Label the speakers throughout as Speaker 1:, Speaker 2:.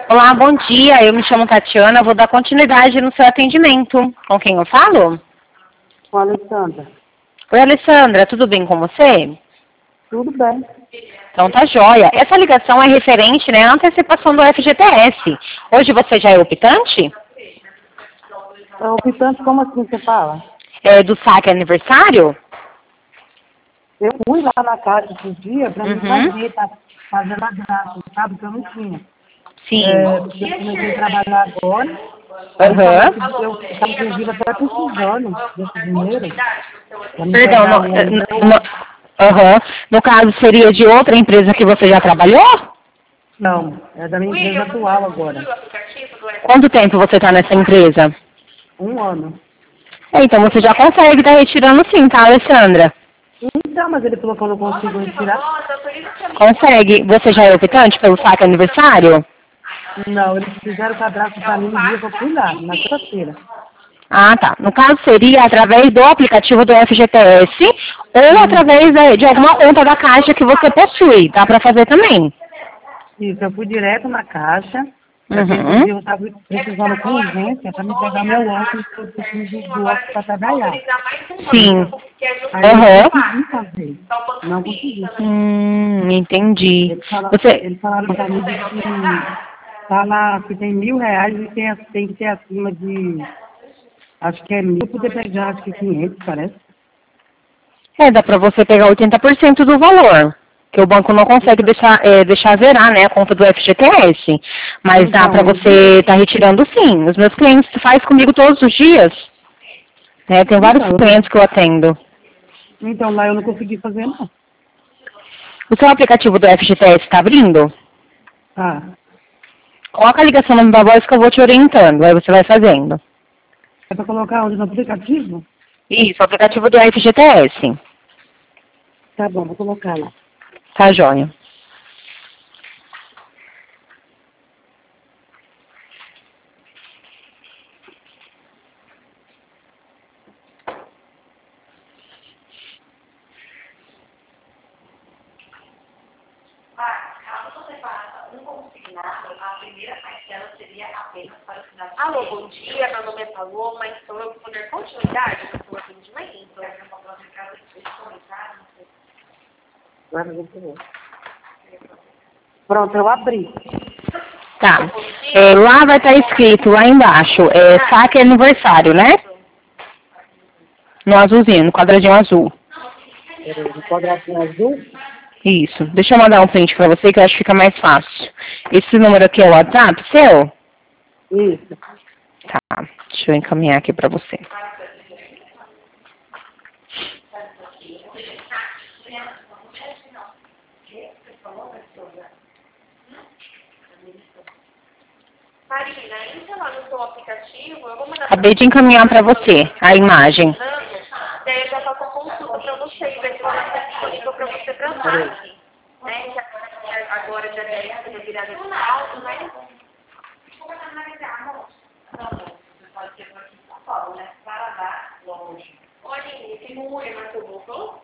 Speaker 1: Olá, bom dia. Eu me chamo Tatiana, vou dar continuidade no seu atendimento. Com quem eu falo?
Speaker 2: Com a Alessandra.
Speaker 1: Oi, Alessandra, tudo bem com você?
Speaker 2: Tudo bem.
Speaker 1: Então tá joia. Essa ligação é referente, né, à antecipação do FGTS. Hoje você já é optante?
Speaker 2: É optante, como assim você fala?
Speaker 1: Do saque aniversário?
Speaker 2: Eu fui lá na casa esses dias para me
Speaker 1: Uhum.
Speaker 2: fazer, para fazer a graça, sabe? Que eu não tinha.
Speaker 1: Sim.
Speaker 2: Porque eu comecei a trabalhar agora. Aí falou que
Speaker 1: Aham.
Speaker 2: eu estava, inclusive, até precisando desse dinheiro para me
Speaker 1: Perdão,
Speaker 2: pegar um ano novo.
Speaker 1: aham. No caso, seria de outra empresa que você já trabalhou?
Speaker 2: Não, é da minha empresa atual agora.
Speaker 1: Quanto tempo você está nessa empresa?
Speaker 2: 1 ano.
Speaker 1: Então você já consegue estar retirando sim, tá, Alessandra?
Speaker 2: Então, mas ele falou que eu não consigo retirar.
Speaker 1: Consegue. Você já é optante pelo saque aniversário?
Speaker 2: Não, eles fizeram o cadastro para mim no dia que eu fui lá, na sexta-feira.
Speaker 1: Ah, tá. No caso, seria através do aplicativo do FGTS ou através de alguma conta da Caixa que você possui. Dá para fazer também.
Speaker 2: Isso, eu fui direto na caixa, porque inclusive eu
Speaker 1: Uhum.
Speaker 2: estava precisando com urgência para me pegar meu óculos, que eu preciso do óculos para trabalhar.
Speaker 1: Sim.
Speaker 2: Aí eu consegui fazer, não consegui.
Speaker 1: Entendi.
Speaker 2: Eles falaram para mim de que tá lá, que tem R$ 1.000 e tem que ter acima de, acho que é 1.000, poder pegar, acho que 500, parece.
Speaker 1: Dá para você pegar 80% do valor. Que o banco não consegue deixar zerar, né, a conta do FGTS. Mas dá
Speaker 2: Então,
Speaker 1: para você estar retirando sim. Os meus clientes fazem comigo todos os dias. Tem vários clientes que eu atendo.
Speaker 2: então lá eu não consegui fazer, não.
Speaker 1: O seu aplicativo do FGTS está abrindo?
Speaker 2: Ah,
Speaker 1: Coloca a ligação no meu voz que eu vou te orientando. Aí você vai fazendo.
Speaker 2: é para colocar onde no aplicativo?
Speaker 1: Isso, o aplicativo do FGTS.
Speaker 2: Tá bom, vou colocar lá.
Speaker 1: Tá, joia.
Speaker 3: Alô, bom dia. Meu nome é Paloma. Então eu vou dar continuidade no seu atendimento.
Speaker 2: Agora eu vou. Pronto, eu abri.
Speaker 1: Tá. Lá vai estar escrito, lá embaixo, saque aniversário, né? No azulzinho, no quadradinho azul.
Speaker 2: Peraí, no quadradinho azul.
Speaker 1: Isso. Deixa eu mandar um print pra você que eu acho que fica mais fácil. Esse número aqui é o WhatsApp seu?
Speaker 2: Isso.
Speaker 1: Tá. Deixa eu encaminhar aqui pra você.
Speaker 3: Marina, entra lá no seu aplicativo. Eu vou mandar
Speaker 1: Acabei de encaminhar pra você a imagem.
Speaker 3: daí eu já faço a consulta para você e ver se ela está disponível para você tratar. Né? Que agora já é virada de alto, né? Olha, esse número que eu voltou?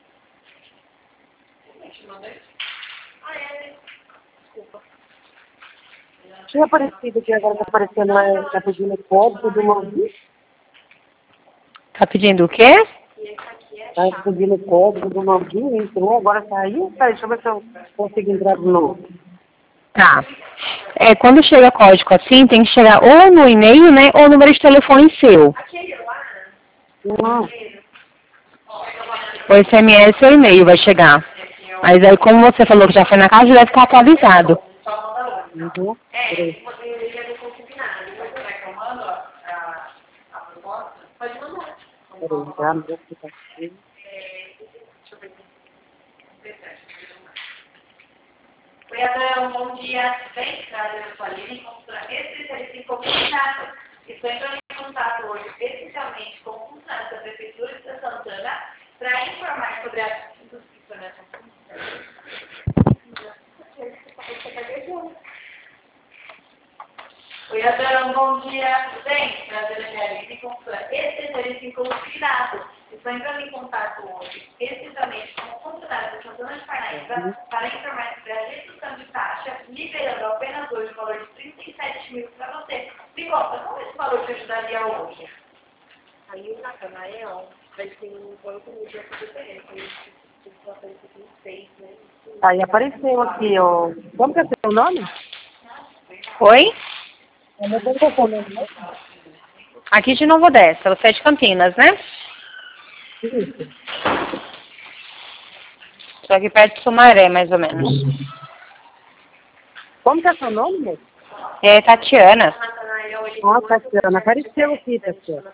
Speaker 3: Desculpa.
Speaker 2: Tinha aparecido aqui, agora está aparecendo lá, está pedindo código do Maldi.
Speaker 1: Tá pedindo o quê?
Speaker 2: Está pedindo código do Maldi, entrou, agora saiu. Peraí, deixa eu ver se eu consigo entrar de novo.
Speaker 1: Tá. Quando chega código assim, tem que chegar ou no e-mail, né, ou no número de telefone seu.
Speaker 2: Não,
Speaker 1: O SMS ou e-mail vai chegar. Mas aí, como você falou que já foi na casa, deve ficar atualizado.
Speaker 2: uhum. Peraí.
Speaker 3: Pode mandar.
Speaker 2: Peraí, já no aplicativo.
Speaker 3: Oi, Adão, bom dia. Bem, prazer, eu sou a Lili, consultora especialista em comunidade. Estou entrando em contato hoje especialmente com o funcionário da Prefeitura de Santana para informar sobre assuntos que estão nessa Oi, Adão, bom dia. Tudo bem? Prazer, eu sou a Lili, consultora especialista em comunidade. Estou entrando em contato hoje, especificamente com o funcionário da Santana de Parnaíba, para informar sobre a redução de taxa, liberando apenas hoje o valor de 37 mil para você. Me conta, como esse valor te ajudaria hoje?
Speaker 4: Aí o Natanael vai ter um banco no dia diferente.
Speaker 2: Aí apareceu aqui, ó. Como que é seu nome?
Speaker 1: Oi?
Speaker 2: Eu não tenho seu nome, né?
Speaker 1: Aqui de Nova Odessa, você é de Campinas, né?
Speaker 2: Isso.
Speaker 1: Estou aqui perto de Sumaré, mais ou menos.
Speaker 2: Como que é seu nome, moço?
Speaker 1: É Tatiana.
Speaker 2: Ah, Tatiana. Apareceu aqui, Tatiana.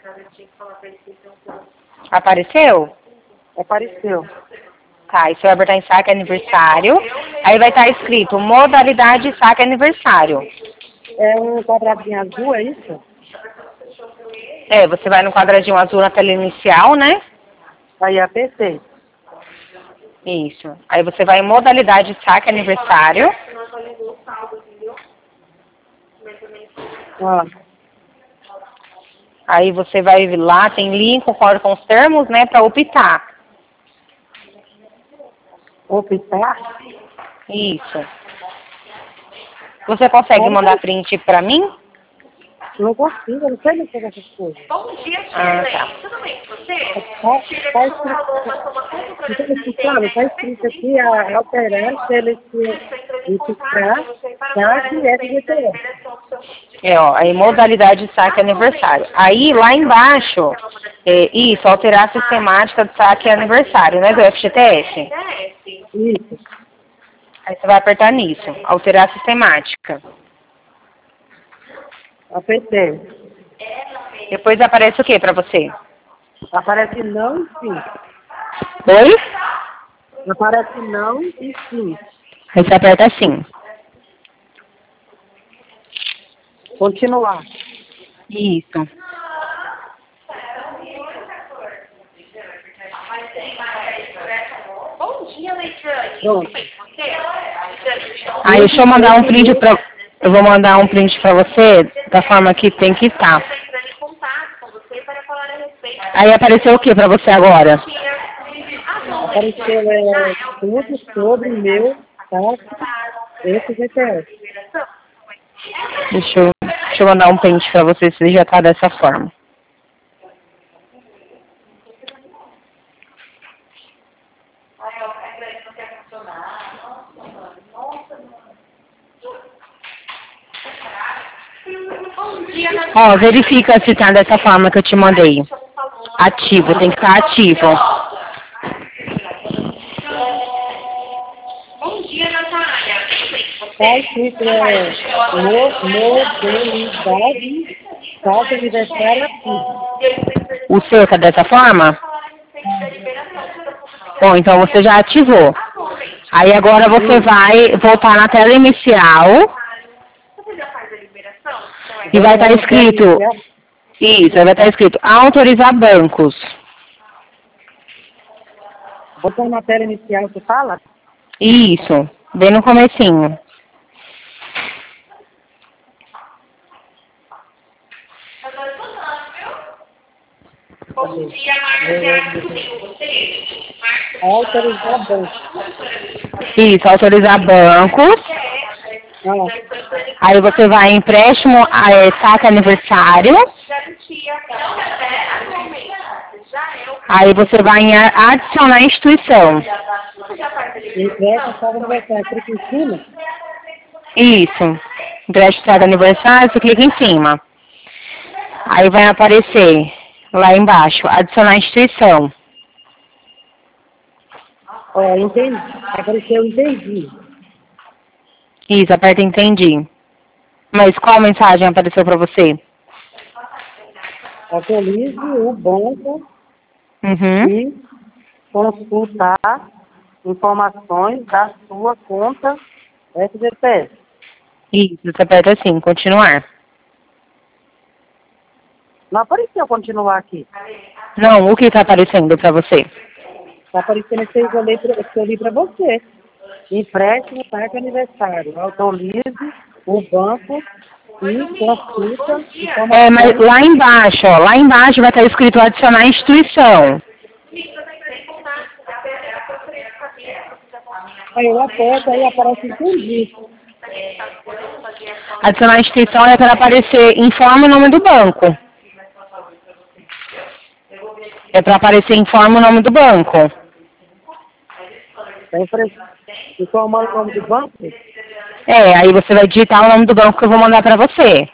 Speaker 1: Apareceu?
Speaker 2: Apareceu.
Speaker 1: Tá, isso vai botar em saque aniversário. Aí vai estar escrito modalidade saque aniversário.
Speaker 2: É um quadradinho azul, é isso?
Speaker 1: É, você vai no quadradinho azul na tela inicial, né?
Speaker 2: Aí apertei.
Speaker 1: Isso. Aí você vai em modalidade saque aniversário.
Speaker 2: Ó.
Speaker 1: Aí você vai lá, tem link, concorda com os termos, né, para optar.
Speaker 2: Optar?
Speaker 1: Isso. Você consegue mandar print para mim?
Speaker 2: Não consigo, eu não sei mexer nessas coisas.
Speaker 3: Bom dia,
Speaker 1: Ah,
Speaker 3: Shirley.
Speaker 1: tá.
Speaker 3: Tudo bem com você? Shirley,
Speaker 2: Tá
Speaker 3: como falou, nós somos
Speaker 2: tá escrito aqui, a alterar, registrar, saque e FGTS.
Speaker 1: É, ó, aí modalidade saque aniversário. Aí lá embaixo, isso, alterar a sistemática de saque aniversário, né, do FGTS.
Speaker 2: Isso.
Speaker 1: Aí você vai apertar nisso, alterar a sistemática.
Speaker 2: Apertei.
Speaker 1: Depois aparece o que para você?
Speaker 2: Aparece não e sim.
Speaker 1: Oi?
Speaker 2: Aparece não e sim.
Speaker 1: Aí você aperta assim.
Speaker 2: Continuar.
Speaker 1: Isso.
Speaker 3: Bom dia, Leitrane.
Speaker 2: Pronto.
Speaker 1: Aí deixa eu mandar um print pra... Eu vou mandar um print pra você da forma que tem que estar.
Speaker 3: Estou entrando em contato com você para falar a respeito.
Speaker 1: Aí apareceu o que pra você agora?
Speaker 2: Apareceu tudo sobre o meu FGTS.
Speaker 1: Deixa eu mandar um print pra você se já tá dessa forma. Ó, verifica se tá dessa forma que eu te mandei. Ativo, tem que estar ativo.
Speaker 3: Bom dia, Natália.
Speaker 2: Tá escrito modalidade, saldo aniversário ativo.
Speaker 1: O seu tá dessa forma? Bom, então você já ativou. Aí agora você vai voltar na tela inicial
Speaker 3: Você já faz a liberação?
Speaker 1: e vai estar escrito... Isso, vai estar escrito autorizar bancos.
Speaker 2: Botou na tela inicial, você fala?
Speaker 1: Isso, bem no comecinho.
Speaker 3: Bom dia, Márcia. Tudo bem com você?
Speaker 2: Autorizar banco.
Speaker 1: Isso, autorizar bancos. Aí você vai em empréstimo, saque aniversário.
Speaker 3: Garantia.
Speaker 1: Aí você vai em adicionar instituição.
Speaker 2: Empréstimo, saldo aniversário. Clica em cima.
Speaker 1: Isso. Empréstimo, saque aniversário, você clica em cima. Aí vai aparecer lá embaixo, adicionar instituição.
Speaker 2: Ó, entendi. Apareceu entendi.
Speaker 1: Isso, aperta entendi. Mas qual mensagem apareceu para você?
Speaker 2: Autorize o banco
Speaker 1: Uhum.
Speaker 2: e consultar informações da sua conta FGTS.
Speaker 1: Isso, você aperta assim, continuar.
Speaker 2: Não apareceu continuar aqui.
Speaker 1: Não, o que está aparecendo para você?
Speaker 2: Está aparecendo que eu li para você. Empréstimo, saque aniversário. Autorize o banco e consulta informações.
Speaker 1: Mas lá embaixo vai estar escrito adicionar instituição.
Speaker 2: Aí eu aperto, aí aparece entendi.
Speaker 1: Adicionar a instituição é para aparecer, informa o nome do banco. É para aparecer, informa o nome do banco.
Speaker 2: Aí aparece, informar o nome do banco?
Speaker 1: Aí você vai digitar o nome do banco que eu vou mandar para você.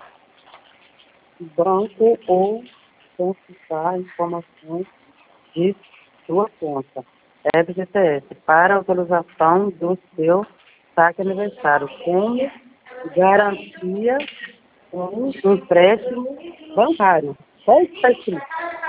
Speaker 2: Banco ou consultar informações de sua conta. FGTS, para autorização do seu saque aniversário, como garantia um empréstimo bancário. Só isso está escrito.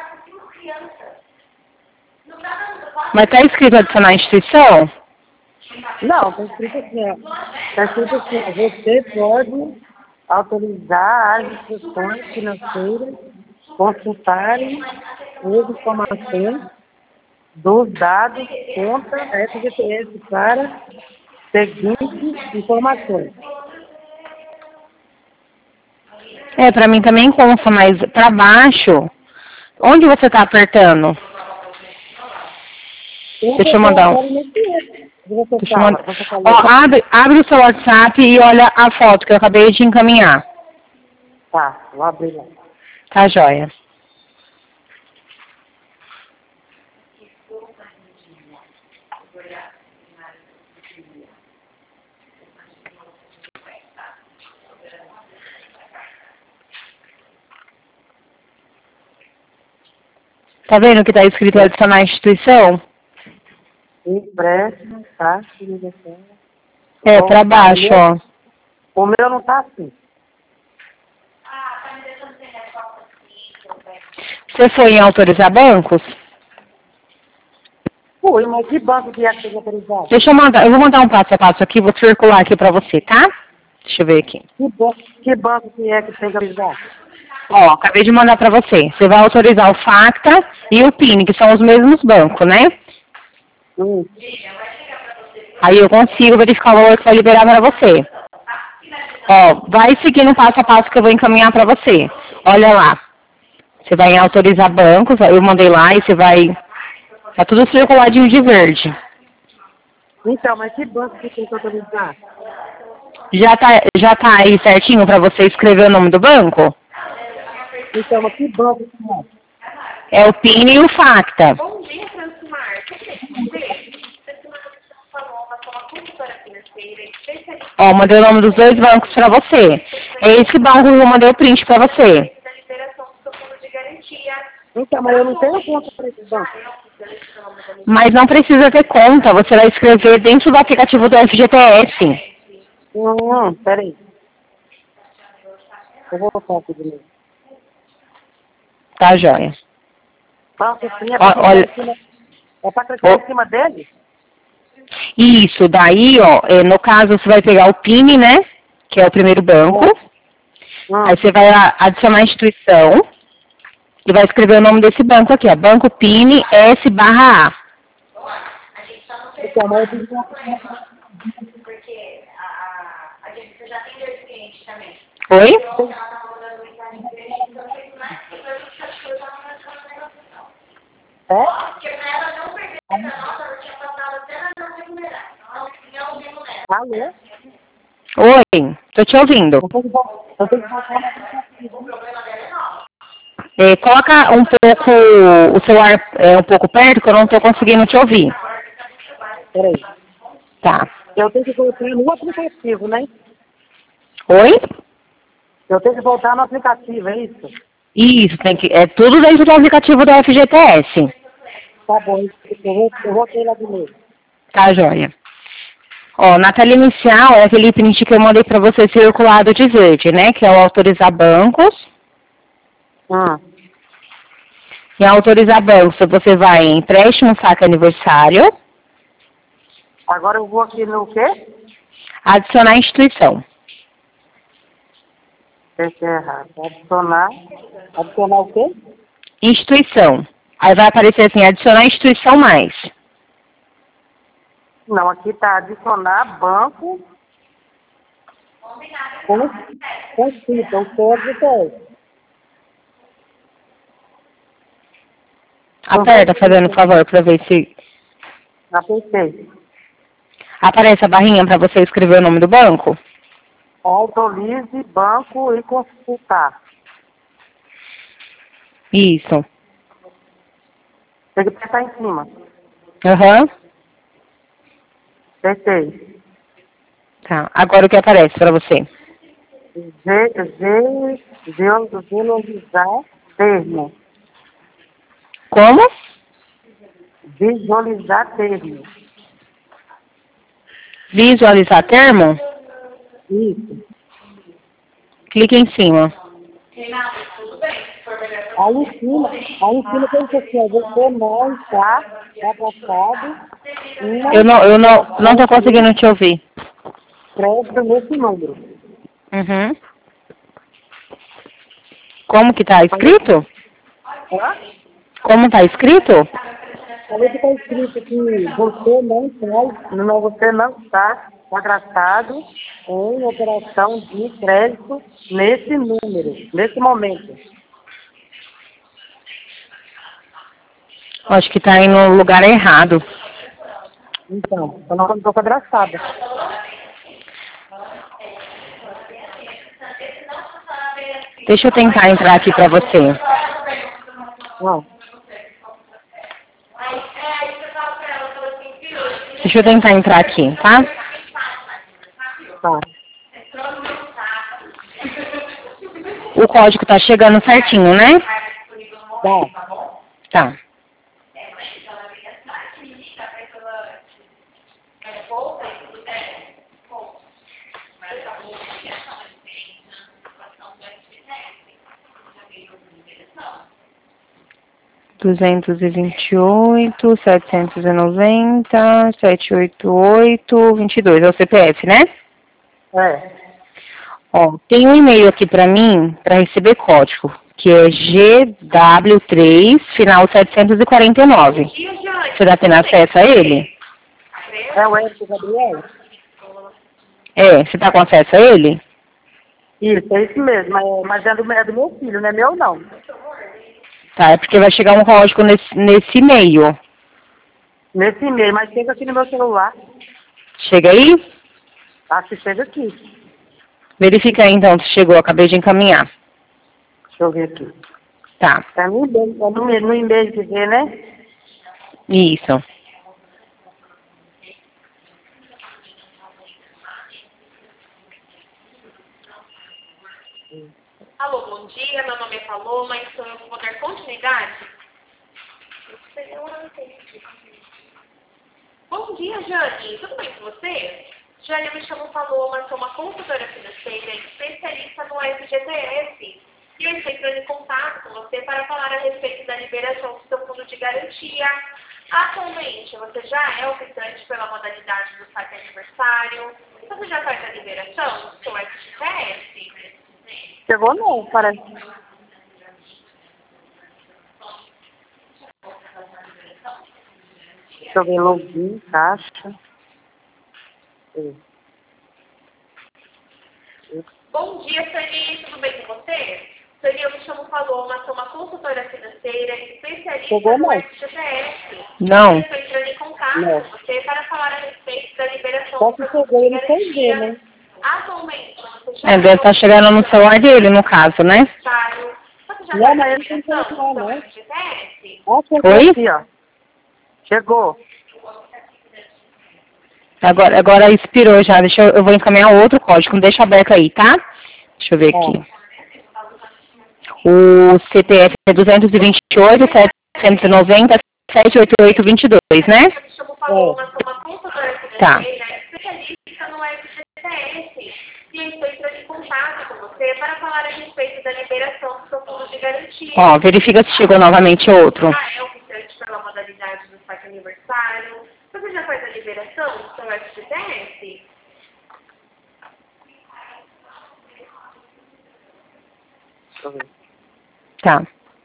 Speaker 1: Mas está escrito adicionar a instituição?
Speaker 2: Não, está escrito assim, ó. Está escrito assim, ó, você pode autorizar as instituições financeiras consultarem as informações dos dados conta FGTS para seguintes informações.
Speaker 1: Para mim também consta, mas para baixo, onde você está apertando? Deixa eu mandar um. Deixa eu mandar. Ó, abre o seu WhatsApp e olha a foto que eu acabei de encaminhar.
Speaker 2: Tá, vou abrir lá.
Speaker 1: Tá, joia. Tá vendo que tá escrito adicionar a instituição?
Speaker 2: Empréstimo, taxa de ligação.
Speaker 1: Para baixo, ó.
Speaker 2: O meu não tá assim.
Speaker 1: Você foi em autorizar bancos?
Speaker 2: Ui, mas que banco que é que tem que autorizar?
Speaker 1: Deixa eu mandar, eu vou mandar um passo a passo aqui, vou circular aqui pra você, tá? Deixa eu ver aqui.
Speaker 2: Que banco que é que tem que autorizar?
Speaker 1: Ó, acabei de mandar pra você. Você vai autorizar o Facta e o PIN, que são os mesmos bancos, né? Aí eu consigo verificar o valor que vai liberar pra você. Ó, vai seguindo passo a passo que eu vou encaminhar pra você. Olha lá. Você vai em autorizar bancos, eu mandei lá e você vai... Tá tudo circuladinho de verde.
Speaker 2: Então, mas que banco que tem que autorizar?
Speaker 1: Já tá aí certinho pra você escrever o nome do banco?
Speaker 2: Então, mas que banco que é?
Speaker 1: É o PIN e o Facta.
Speaker 4: Bom dia, Francimar.
Speaker 1: Ó, mandei o nome dos dois bancos pra você. É esse banco que eu mandei o print pra você.
Speaker 2: Então, mas eu não tenho conta para esse banco.
Speaker 1: Mas não precisa ter conta, você vai escrever dentro do aplicativo do FGTS.
Speaker 2: Peraí. Eu vou voltar aqui de novo.
Speaker 1: Tá, joia.
Speaker 2: Banco sim,
Speaker 1: Olha,
Speaker 2: é para clicar em cima dele?
Speaker 1: isso, daí, ó, no caso você vai pegar o PIN, né? Que é o primeiro banco. Aí você vai adicionar a instituição e vai escrever o nome desse banco aqui, ó. Banco PIN S/A.
Speaker 2: Então, mas
Speaker 3: Porque a gente já tem dois clientes também.
Speaker 1: Oi?
Speaker 3: Porque pra ela não perder a nota, ela tinha passado até na não remunerar. Não tinha ouvido nela.
Speaker 2: alô?
Speaker 1: Oi, tô te ouvindo.
Speaker 2: Eu tenho que voltar na aplicativa.
Speaker 3: O problema dela é nova.
Speaker 1: Coloca um pouco o celular um pouco perto que eu não tô conseguindo te ouvir.
Speaker 2: Peraí.
Speaker 1: Tá.
Speaker 2: Eu tenho que voltar no aplicativo, né?
Speaker 1: Oi?
Speaker 2: Eu tenho que voltar no aplicativo, é isso?
Speaker 1: Isso, é tudo dentro do aplicativo do FGTS.
Speaker 2: Tá bom, eu voltei lá de novo.
Speaker 1: Tá, joia. Ó, na tela inicial é aquele print que eu mandei pra você circulado de verde, né? Que é o autorizar bancos. E autorizar bancos, você vai em empréstimo, saque aniversário.
Speaker 2: Agora eu vou aqui no quê?
Speaker 1: Adicionar instituição.
Speaker 2: Esse é errado. Adicionar o quê?
Speaker 1: Instituição. Aí vai aparecer assim, adicionar instituição mais.
Speaker 2: Não, aqui tá adicionar banco com cita, o código é.
Speaker 1: Aperta, fazendo favor, para ver se
Speaker 2: Apertei.
Speaker 1: aparece a barrinha para você escrever o nome do banco.
Speaker 2: Autorize banco e consultar.
Speaker 1: Isso.
Speaker 2: Tem que apertar em cima.
Speaker 1: Aham.
Speaker 2: Apertei.
Speaker 1: Tá. Agora o que aparece para você?
Speaker 2: Visualizar termo.
Speaker 1: Como?
Speaker 2: Visualizar termo.
Speaker 1: Visualizar termo?
Speaker 2: Isso.
Speaker 1: Clique em cima.
Speaker 2: Aí em cima tem isso aqui, ó. Você não está abraçado.
Speaker 1: Eu não tô conseguindo te ouvir.
Speaker 2: Crédito nesse número.
Speaker 1: Uhum. Como que tá escrito?
Speaker 2: Tá?
Speaker 1: Como tá escrito?
Speaker 2: Olha que está escrito aqui, você não está agraciado em operação de crédito nesse número, nesse momento.
Speaker 1: Acho que tá aí no lugar errado.
Speaker 2: Então, eu não estou agraciada.
Speaker 1: Deixa eu tentar entrar aqui pra você.
Speaker 2: Não.
Speaker 1: Deixa eu tentar entrar aqui, tá?
Speaker 2: Tá.
Speaker 1: O código tá chegando certinho, né?
Speaker 2: Tá.
Speaker 1: Tá. Duzentos e 788, 22. É o CPF, né?
Speaker 2: É.
Speaker 1: Ó, tem um e-mail aqui pra mim, pra receber código, que é GW3, final 749. Você tá tendo acesso a ele?
Speaker 2: É o Edson Gabriel?
Speaker 1: É, você tá com acesso a ele?
Speaker 2: Isso, é isso mesmo. Mas é do meu filho, não é meu não.
Speaker 1: Tá, é porque vai chegar um código nesse e-mail.
Speaker 2: Nesse e-mail, mas chega aqui no meu celular.
Speaker 1: Chega aí?
Speaker 2: Acho que chega aqui.
Speaker 1: Verifica aí então se chegou, acabei de encaminhar.
Speaker 2: Deixa eu ver aqui.
Speaker 1: Tá,
Speaker 2: É no e-mail que vê, né?
Speaker 1: isso.
Speaker 4: Alô, bom dia, meu nome é Paloma, então eu vou dar continuidade. Bom dia, Jane, tudo bem com você? Jane, eu me chamo Paloma, sou uma consultora financeira e especialista no FGTS. E eu estou entrando em contato com você para falar a respeito da liberação do seu fundo de garantia. Atualmente, você já é optante pela modalidade do saque aniversário? Você já faz a liberação do seu FGTS?
Speaker 2: Chegou não, parece. Deixa eu ver, login, caixa.
Speaker 4: Bom dia, Sani, tudo bem com você? Sani, eu me chamo Paloma, sou uma consultora financeira e especialista
Speaker 2: Chegou
Speaker 4: no
Speaker 2: não.
Speaker 4: FGTS.
Speaker 1: Não.
Speaker 4: Eu estou entrando em contato
Speaker 2: Não.
Speaker 4: com você para falar a respeito da liberação
Speaker 2: Só
Speaker 4: do
Speaker 2: que
Speaker 4: seu fundo
Speaker 2: chegou
Speaker 4: de
Speaker 2: ele sem ver,
Speaker 4: garantia.
Speaker 2: né?
Speaker 4: Atualmente, você já
Speaker 1: É, deve estar chegando no celular dele, no caso, né?
Speaker 4: aniversário. Você já
Speaker 2: Não,
Speaker 4: faz a
Speaker 2: mas ele tem
Speaker 4: liberação
Speaker 2: celular,
Speaker 4: do seu
Speaker 2: né?
Speaker 4: FGTS?
Speaker 2: Ó, chegou
Speaker 1: Oi?
Speaker 2: aqui, ó. Chegou.
Speaker 1: Agora expirou já. Eu vou encaminhar outro código. Deixa aberto aí, tá? Deixa eu ver aqui.
Speaker 2: Ó.
Speaker 1: O CPF é 228-790-788-22, né?
Speaker 4: Eu me chamo Paloma, sou uma consultora
Speaker 1: Tá.
Speaker 4: financeira especialista no FGTS. E eu estou entrando em contato com você para falar a respeito da liberação do seu fundo de garantia.
Speaker 1: Ó, verifica se chegou novamente outro.
Speaker 4: Já é optante pela modalidade do saque aniversário. Você já faz a liberação do seu FGTS?
Speaker 2: Deixa eu ver.
Speaker 1: Tá.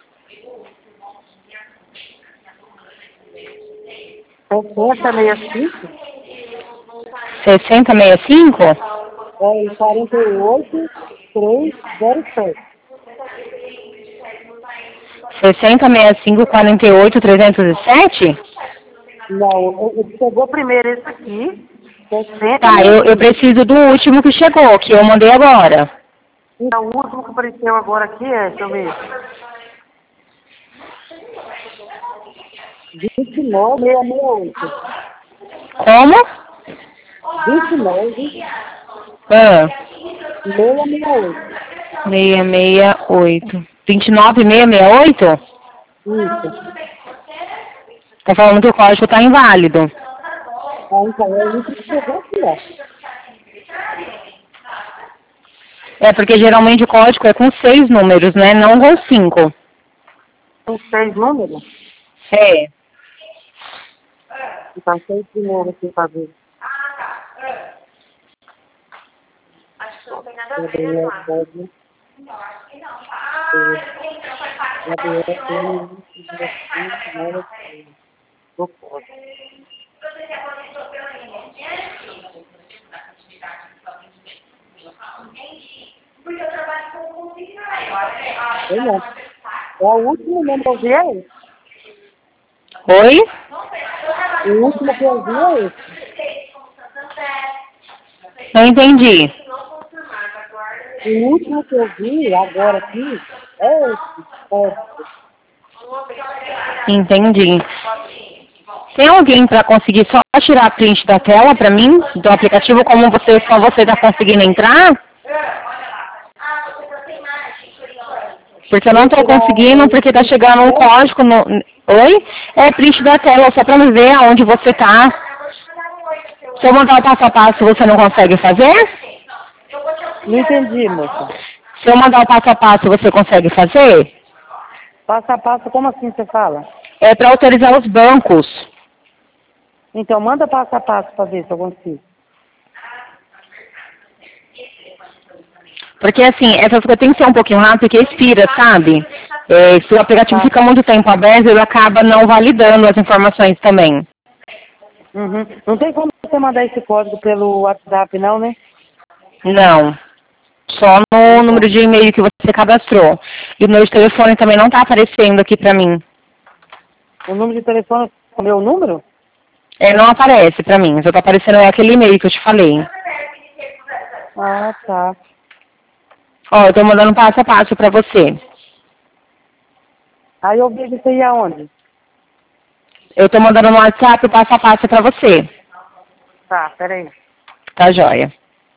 Speaker 2: 6065?
Speaker 1: 6065?
Speaker 2: É, 48 307.
Speaker 1: 6065 48 307?
Speaker 2: Não, chegou primeiro esse aqui. 60.
Speaker 1: Tá, eu preciso do último que chegou, que eu mandei agora.
Speaker 2: Então, o último que apareceu agora aqui deixa eu ver. 29668.
Speaker 1: Como?
Speaker 2: 29,
Speaker 1: Ah,
Speaker 2: 668.
Speaker 1: 668. 29668?
Speaker 2: Isso.
Speaker 1: Tá falando que o código tá inválido.
Speaker 2: Então, é o último que chegou aqui, ó.
Speaker 1: É porque geralmente o código é com 6 números, né? Não com 5.
Speaker 2: Tem 6 números?
Speaker 1: É.
Speaker 2: Então, 6 primeiros aqui pra ver.
Speaker 4: Acho que não tem nada a ver, né, Flávia?
Speaker 2: É o último número que eu vi é esse.
Speaker 1: Oi?
Speaker 2: O último que eu vi é esse.
Speaker 1: Não entendi.
Speaker 2: O último que eu vi agora aqui é esse.
Speaker 1: Entendi. Tem alguém para conseguir só tirar a print da tela para mim, do aplicativo, como só você tá conseguindo entrar? Porque eu não tô conseguindo, porque tá chegando um código no... Oi? É print da tela, só para me ver aonde você tá. Se eu mandar o passo a passo, você não consegue fazer?
Speaker 2: Não entendi, moça.
Speaker 1: Se eu mandar o passo a passo, você consegue fazer?
Speaker 2: Passo a passo, como assim você fala?
Speaker 1: É para autorizar os bancos.
Speaker 2: Então, manda passo a passo para ver se eu consigo.
Speaker 1: Porque assim, essas coisas tem que ser um pouquinho rápido, porque expira, sabe? É, se o aplicativo fica muito tempo aberto, ele acaba não validando as informações também.
Speaker 2: Uhum. Não tem como você mandar esse código pelo WhatsApp, não, né?
Speaker 1: Não. Só no número de e-mail que você cadastrou. E o número de telefone também não está aparecendo aqui para mim.
Speaker 2: O número de telefone é o meu número?
Speaker 1: É, não aparece para mim. Só está aparecendo aquele e-mail que eu te falei.
Speaker 2: Ah, tá.
Speaker 1: Ó, eu estou mandando passo a passo para você.
Speaker 2: Aí eu vejo isso aí aonde?
Speaker 1: Eu estou mandando no WhatsApp o passo a passo para você.
Speaker 2: Tá, peraí.
Speaker 1: Tá joia.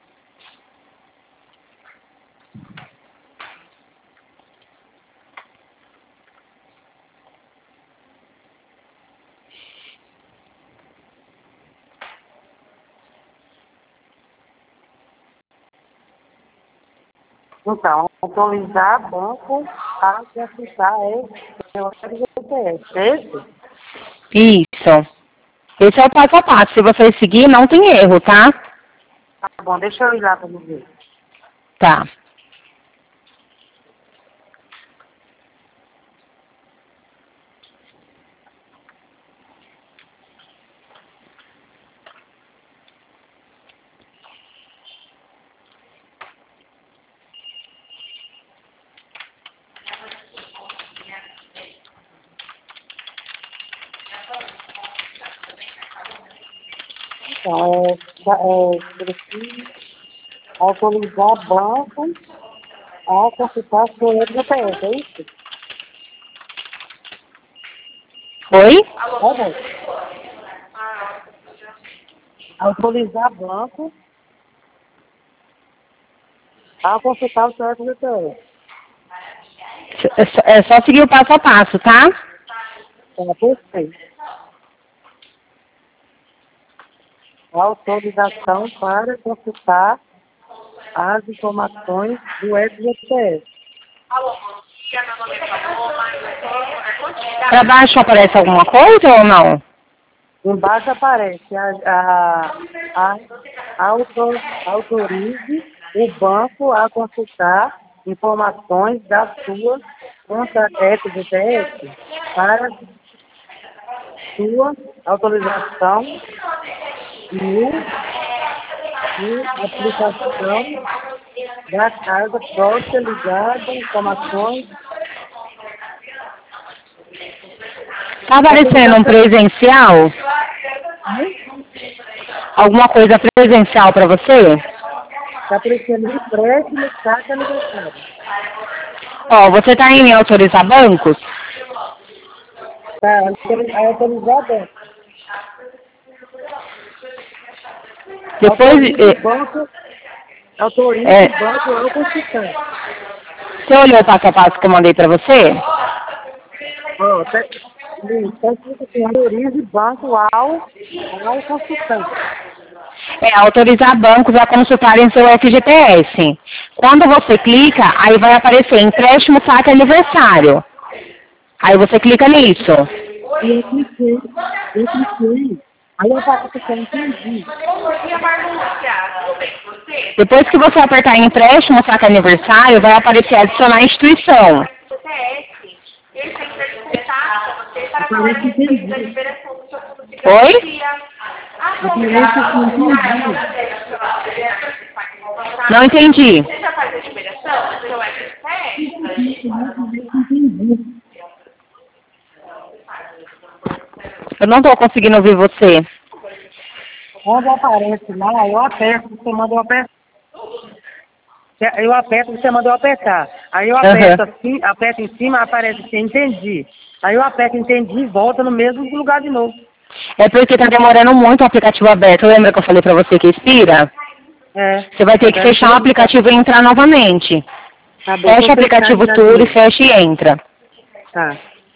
Speaker 2: Então, autorizar banco a consultar pelo GPS. Esse?
Speaker 1: Isso. Esse é o passo a passo. Se você seguir, não tem erro, tá?
Speaker 2: Tá bom, deixa eu ir lá para ver.
Speaker 1: Tá.
Speaker 2: Então, preciso autorizar banco a consultar seu GPS, é isso?
Speaker 1: Oi?
Speaker 2: Tá bom. Autorizar banco a consultar o seu GPS.
Speaker 1: É só seguir o passo a passo, tá?
Speaker 2: Tá perfeito. Autorização para consultar as informações do GPS.
Speaker 4: Alô, bom dia, meu nome é Paloma, eu sou
Speaker 1: Para baixo aparece alguma coisa ou não?
Speaker 2: Embaixo aparece autorize o banco a consultar informações da sua conta GPS para sua autorização e aplicação da casa própria ligada informações
Speaker 1: Tá aparecendo um presencial? Alguma coisa presencial para você?
Speaker 2: Tá aparecendo empréstimo, saca aniversário.
Speaker 1: Ó, você tá em autorizar bancos?
Speaker 2: Tá, autorizada.
Speaker 1: Depois,
Speaker 2: Banco, autoriza
Speaker 1: é,
Speaker 2: o banco ao consultar.
Speaker 1: você olhou o passo a passo que eu mandei para você?
Speaker 2: Ó, tá escrito assim, autoriza o banco ao consultante.
Speaker 1: É, autorizar bancos a consultarem seu FGTS. Quando você clica, aí vai aparecer empréstimo saque aniversário. Aí você clica nisso.
Speaker 2: E eu cliquei. Aí eu faço que eu entendi.
Speaker 4: Bom dia, Marlúcia. Tudo bem com você?
Speaker 1: Depois que você apertar em empréstimo saque aniversário, vai aparecer adicionar instituição.
Speaker 4: CTS. Ele tem que entrar em contato com você para falar a
Speaker 2: Parece que
Speaker 4: respeito
Speaker 2: entendi.
Speaker 4: da liberação do seu fundo de
Speaker 1: Oi?
Speaker 4: garantia.
Speaker 2: Parece que eu entendi.
Speaker 1: Não entendi.
Speaker 4: Você já faz a liberação do seu FTS?
Speaker 2: Entendi.
Speaker 1: Eu não estou conseguindo ouvir você.
Speaker 2: Quando aparece lá, eu aperto, você mandou apertar. Eu aperto, você mandou apertar. Aí eu aperto assim, aperto em cima, aparece assim, entendi. Aí eu aperto, entendi e volta no mesmo lugar de novo.
Speaker 1: É porque está demorando muito o aplicativo aberto. Lembra que eu falei para você que expira?
Speaker 2: É.
Speaker 1: Você vai ter que fechar o aplicativo e entrar novamente.
Speaker 2: Tá bom,
Speaker 1: Fecha o
Speaker 2: vou
Speaker 1: aplicativo
Speaker 2: fechar
Speaker 1: tudo e
Speaker 2: aqui.
Speaker 1: fecha e entra.
Speaker 2: Tá.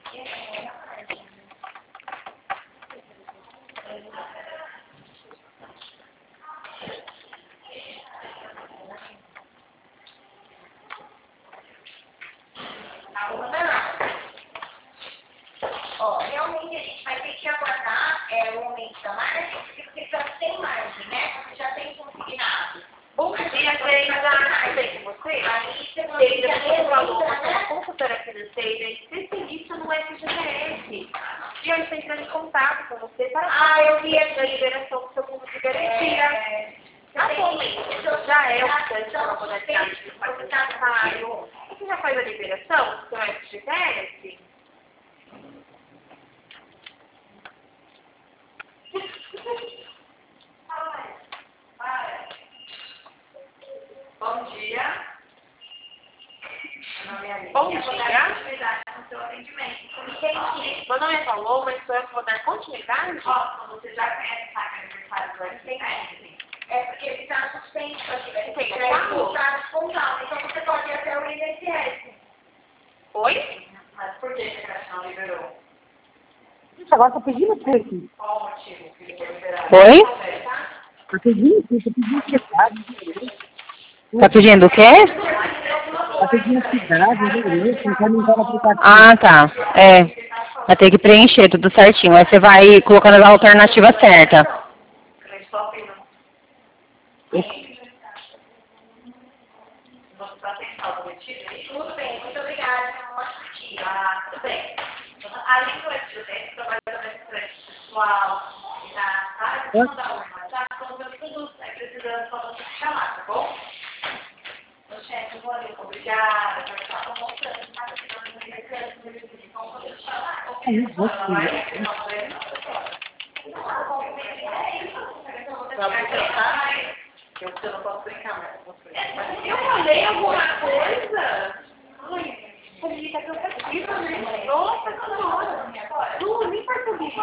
Speaker 3: Ó, realmente a gente vai ter que aguardar o aumento da margem, porque já tem margem, né? Você já tem consignado.
Speaker 4: Bom dia, Geisa. Tudo bem com você?
Speaker 3: Aí você vai ter que
Speaker 4: Geisa, você falou,
Speaker 3: reunir,
Speaker 4: você é uma
Speaker 3: né?
Speaker 4: consultora financeira e especialista no FGTS. E eu estou entrando em contato com você para falar
Speaker 3: Eu vi
Speaker 4: da
Speaker 3: aqui.
Speaker 4: liberação do seu fundo de garantia. Atualmente, você já é ofertante da modalidade de participatário. Você já faz a liberação do seu FGTS?
Speaker 3: Bom dia.
Speaker 4: Bom dia.
Speaker 3: No seu atendimento.
Speaker 4: Meu nome é Paloma, mas sou eu que vou dar continuidade?
Speaker 3: Você já conhece o saque aniversário do FGTS? É porque ele está suspenso aqui, vai ter que voltar descontado. Então você pode ir até o INSS.
Speaker 4: Oi?
Speaker 3: Mas por que a Caixa não liberou?
Speaker 2: Agora tá pedindo o quê aqui?
Speaker 3: Qual o motivo que ele foi liberado?
Speaker 1: Oi?
Speaker 2: Tá pedindo o quê? Tá pedindo cidade.
Speaker 1: Tá pedindo o quê?
Speaker 2: Tá pedindo cidade, endereço, não quer entrar no aplicativo.
Speaker 1: Ah, tá. É. Vai ter que preencher tudo certinho. Aí você vai colocando a alternativa certa.
Speaker 3: Tudo bem, muito obrigada. Tudo bem. Além do FGTS, trabalho também com crédito pessoal, tá? Vou mandar um WhatsApp, então tudo precisando só você chamar, tá bom? Chefe, valeu, obrigada, pessoal. Estou mostrando, tá? Então, quando eu chamar, eu não posso brincar mais.
Speaker 4: Eu falei alguma coisa? Ai, família tá cansativa, né? Nossa senhora! Não, nem percebi.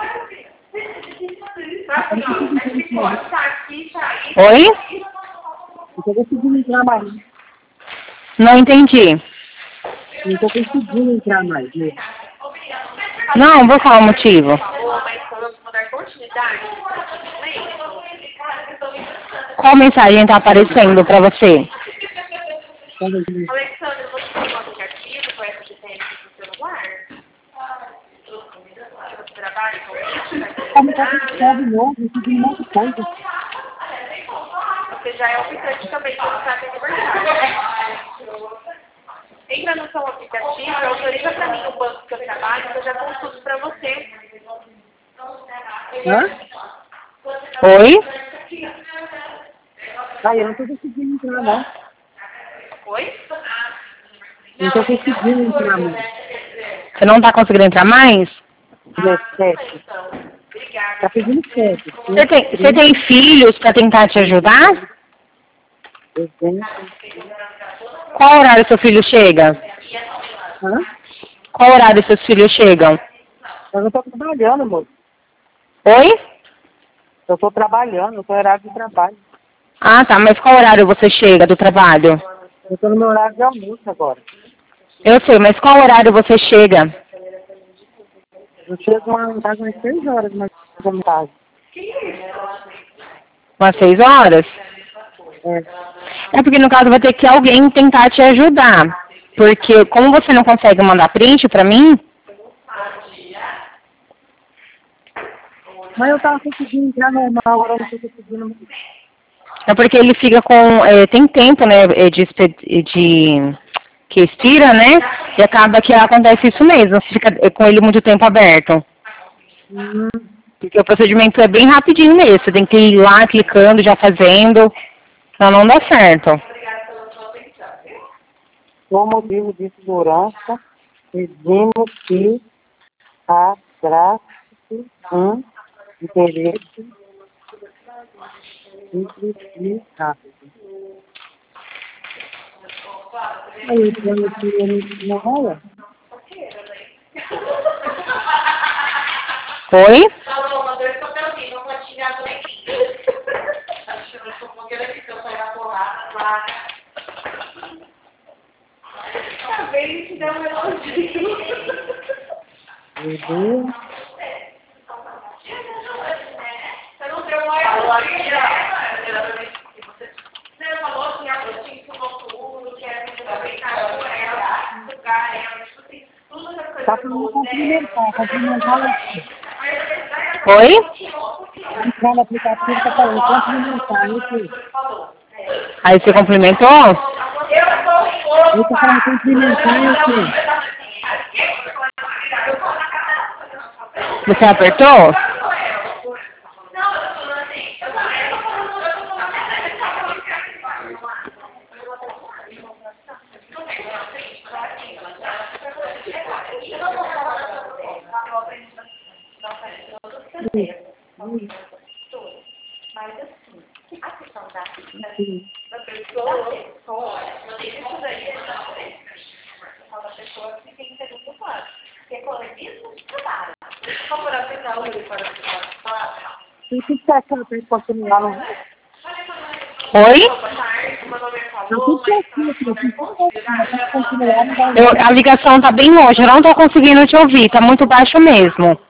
Speaker 4: Acho que pode estar aqui, sair.
Speaker 1: Oi?
Speaker 2: Não tô conseguindo entrar mais.
Speaker 1: Não entendi.
Speaker 2: Não tô conseguindo entrar mais. Né?
Speaker 1: Não, vou falar o motivo.
Speaker 4: Falou, mas falando vou dar continuidade.
Speaker 1: Qual mensagem tá aparecendo para você?
Speaker 4: Alexandre, você tem um aplicativo com FGTS no celular? Você trabalha com isso?
Speaker 2: Como tá de novo, eu tô pedindo um monte de coisa.
Speaker 4: Você já é ofertante também do saque aniversário. Entra no seu aplicativo, autoriza para mim o banco que eu trabalho, que eu já consulto para você.
Speaker 2: Hã?
Speaker 1: Oi?
Speaker 2: Aí eu não tô conseguindo entrar, não.
Speaker 4: Oi?
Speaker 2: Não tô conseguindo entrar mais.
Speaker 1: Você não tá conseguindo entrar mais?
Speaker 2: 17.
Speaker 4: Obrigada.
Speaker 2: Tá pedindo 7.
Speaker 1: Você tem filhos para tentar te ajudar?
Speaker 2: Eu tenho.
Speaker 1: Qual horário seu filho chega?
Speaker 2: Hã?
Speaker 1: Qual horário seus filhos chegam?
Speaker 2: Eu não tô trabalhando, moço.
Speaker 1: Oi?
Speaker 2: Eu tô trabalhando, eu tô em horário de trabalho.
Speaker 1: Ah, tá, mas qual horário você chega do trabalho?
Speaker 2: Eu tô no meu horário de almoço agora.
Speaker 1: Eu sei, mas qual horário você chega?
Speaker 2: Eu chego em casa umas 6 horas, mas eu não casa.
Speaker 1: Umas 6 horas?
Speaker 2: É.
Speaker 1: É porque no caso vai ter que alguém tentar te ajudar. Porque como você não consegue mandar print pra mim,
Speaker 2: Mas eu tava conseguindo entrar normal, agora eu não tô conseguindo.
Speaker 1: é porque ele fica com. Tem tempo, né, que expira, né? E acaba que acontece isso mesmo, você fica com ele muito tempo aberto. Porque o procedimento é bem rapidinho mesmo, você tem que ir lá clicando, já fazendo, senão não dá certo.
Speaker 2: Por motivo de segurança, pedimos que abrace interesse e rápido. Aí, quando eu não rola?
Speaker 1: Oi?
Speaker 2: Meu Deus. Tá para cumprimentar aqui.
Speaker 1: Oi?
Speaker 2: Entrar no aplicativo, tá falando cumprimentar aqui.
Speaker 1: Aí você cumprimentou?
Speaker 2: Eu tô falando cumprimentar aqui.
Speaker 1: Você apertou?
Speaker 2: E o que você acha que eu posso continuar no...
Speaker 1: Oi?
Speaker 2: Não, o que continuar no...
Speaker 1: A ligação tá bem longe, eu não tô conseguindo te ouvir, tá muito baixo mesmo.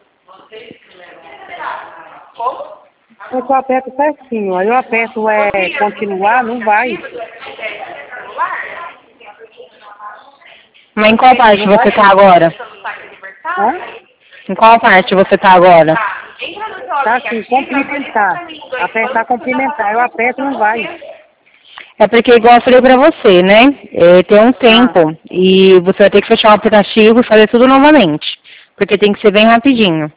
Speaker 2: Eu aperto certinho, aí eu aperto continuar, não vai.
Speaker 1: Mas em qual parte você tá agora?
Speaker 2: Hã?
Speaker 1: Em qual parte você tá agora?
Speaker 2: Tá assim, cumprimentar. Apertar cumprimentar, eu aperto, não vai.
Speaker 1: É porque, igual eu falei pra você, né? Tem um tempo e você vai ter que fechar o aplicativo e fazer tudo novamente. Porque tem que ser bem rapidinho.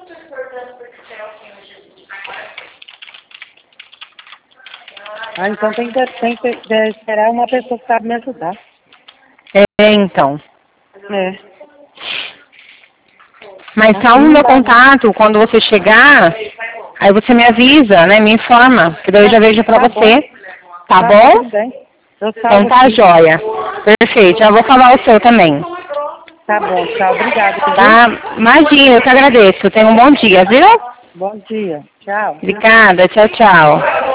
Speaker 2: Ah, então tem que esperar uma pessoa que sabe me ajudar.
Speaker 1: Então.
Speaker 2: É.
Speaker 1: Mas salve o meu contato, quando você chegar, aí você me avisa, né? Me informa, que daí eu já vejo pra você. Tá bom?
Speaker 2: Tudo bem.
Speaker 1: Então tá jóia. Perfeito, já vou falar o seu também.
Speaker 2: Tá bom, tchau. Obrigada.
Speaker 1: Tá? Imagina, eu que agradeço. Tenha um bom dia, viu?
Speaker 2: Bom dia. Tchau.
Speaker 1: Obrigada, tchau, tchau.